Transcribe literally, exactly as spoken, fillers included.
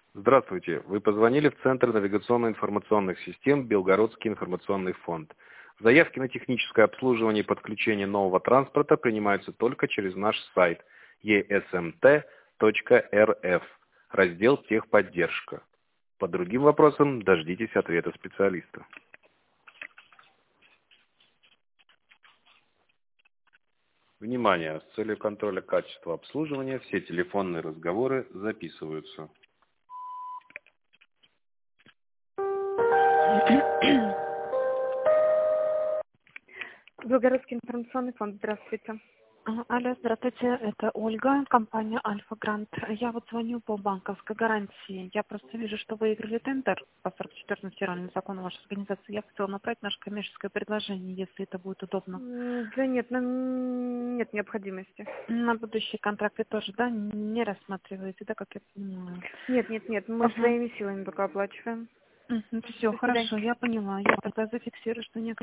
Здравствуйте. Вы позвонили в Центр навигационно-информационных систем «Белгородский информационный фонд». Заявки на техническое обслуживание и подключение нового транспорта принимаются только через наш сайт и эс эм тэ точка эр эф, раздел «Техподдержка». По другим вопросам дождитесь ответа специалиста. Внимание! С целью контроля качества обслуживания все телефонные разговоры записываются. Белгородский информационный фонд, здравствуйте. А, Алло, здравствуйте, это Ольга, компания Альфа Грант. Я вот звоню по банковской гарантии. Я просто вижу, что вы выиграли тендер по сорок четвёртому федеральному закону вашей организации. Я хотела направить наше коммерческое предложение, если это будет удобно. М, Да нет, нам нет необходимости. На будущие контракты тоже, да, не рассматриваете, да, как я понимаю? Нет, нет, нет, мы Ага. своими силами пока оплачиваем. Все, До свидания. хорошо, я поняла. Я тогда зафиксирую, что не